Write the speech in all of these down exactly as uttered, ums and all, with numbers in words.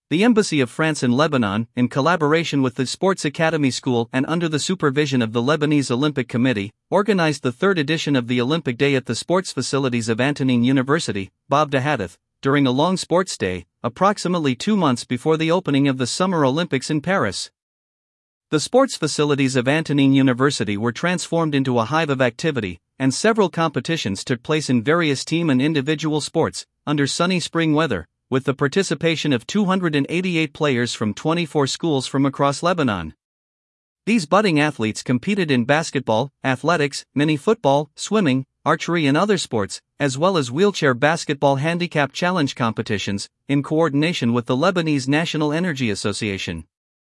the Embassy of France in Lebanon, in collaboration with the Sports Academy School and under the supervision of the Lebanese Olympic Committee, organized the third edition of the Olympic Day at the sports facilities of Antonine University, Bab Hadith, during a long sports day, approximately two months before the opening of the Summer Olympics in Paris. The sports facilities of Antonine University were transformed into a hive of activity, and several competitions took place in various team and individual sports, under sunny spring weather, with the participation of two hundred eighty-eight players from twenty-four schools from across Lebanon. These budding athletes competed in basketball, athletics, mini-football, swimming, archery and other sports, as well as wheelchair basketball handicap challenge competitions, in coordination with the Lebanese National Energy Association.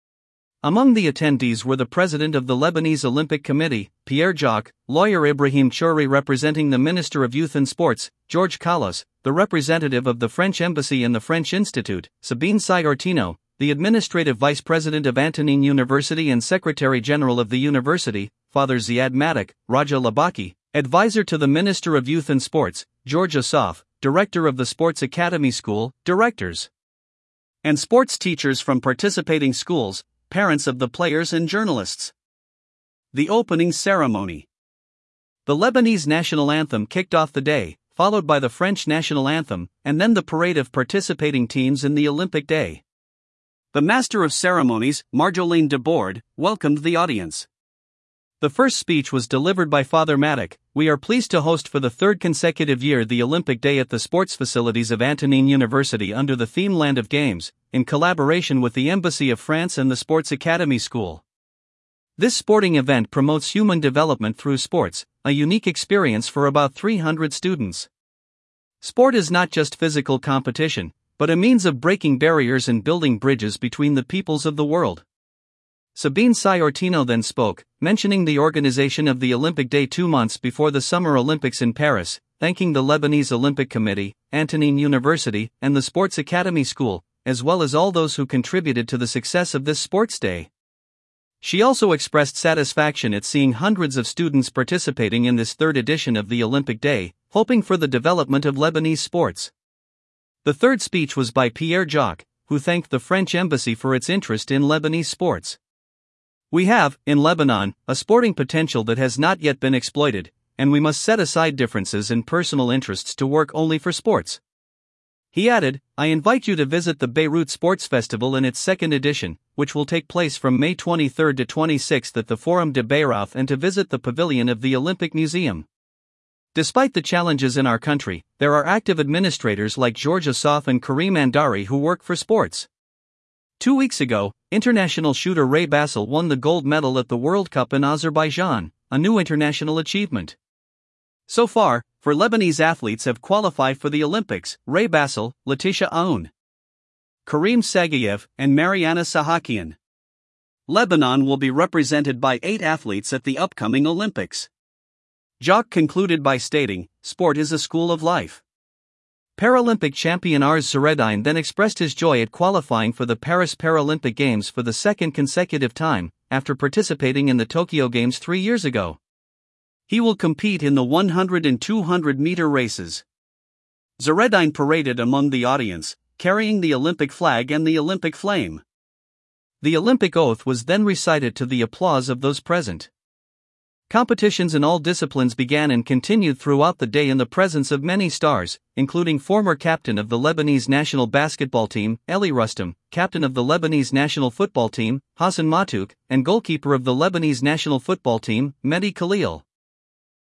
Among the attendees were the president of the Lebanese Olympic Committee, Pierre Jacques, lawyer Ibrahim Chouri representing the Minister of Youth and Sports, George Callas, the representative of the French Embassy and the French Institute, Sabine Sy-Ortino, the administrative vice president of Antonine University and secretary general of the university, Father Ziad Madak, Raja Labaki, advisor to the Minister of Youth and Sports, George Asaf, director of the Sports Academy School, directors and sports teachers from participating schools, parents of the players and journalists. The opening ceremony. The Lebanese national anthem kicked off the day, followed by the French national anthem, and then the parade of participating teams in the Olympic Day. The Master of Ceremonies, Marjolaine Debord, welcomed the audience. The first speech was delivered by Father Madak. We are pleased to host for the third consecutive year the Olympic Day at the sports facilities of Antonine University under the theme Land of Games, in collaboration with the Embassy of France and the Sports Academy School. This sporting event promotes human development through sports, a unique experience for about three hundred students. Sport is not just physical competition, but a means of breaking barriers and building bridges between the peoples of the world. Sabine Sy-Ortino then spoke, mentioning the organization of the Olympic Day two months before the Summer Olympics in Paris, thanking the Lebanese Olympic Committee, Antonine University, and the Sports Academy School, as well as all those who contributed to the success of this sports day. She also expressed satisfaction at seeing hundreds of students participating in this third edition of the Olympic Day, hoping for the development of Lebanese sports. The third speech was by Pierre Jacques, who thanked the French Embassy for its interest in Lebanese sports. We have, in Lebanon, a sporting potential that has not yet been exploited, and we must set aside differences and personal interests to work only for sports. He added, I invite you to visit the Beirut Sports Festival in its second edition, which will take place from May twenty-third to twenty-sixth at the Forum de Beirut, and to visit the pavilion of the Olympic Museum. Despite the challenges in our country, there are active administrators like George Asaf and Karim Andari who work for sports. Two weeks ago, international shooter Ray Bassel won the gold medal at the World Cup in Azerbaijan, a new international achievement. So far, four Lebanese athletes have qualified for the Olympics: Ray Bassel, Letitia Aoun, Karim Sagayev, and Mariana Sahakian. Lebanon will be represented by eight athletes at the upcoming Olympics. Jacques concluded by stating, sport is a school of life. Paralympic champion Arz Zeredain then expressed his joy at qualifying for the Paris Paralympic Games for the second consecutive time, after participating in the Tokyo Games three years ago. He will compete in the one hundred and two hundred meter races. Zeredain paraded among the audience, carrying the Olympic flag and the Olympic flame. The Olympic oath was then recited to the applause of those present. Competitions in all disciplines began and continued throughout the day in the presence of many stars, including former captain of the Lebanese national basketball team, Eli Rustam, captain of the Lebanese national football team, Hassan Matouk, and goalkeeper of the Lebanese national football team, Mehdi Khalil.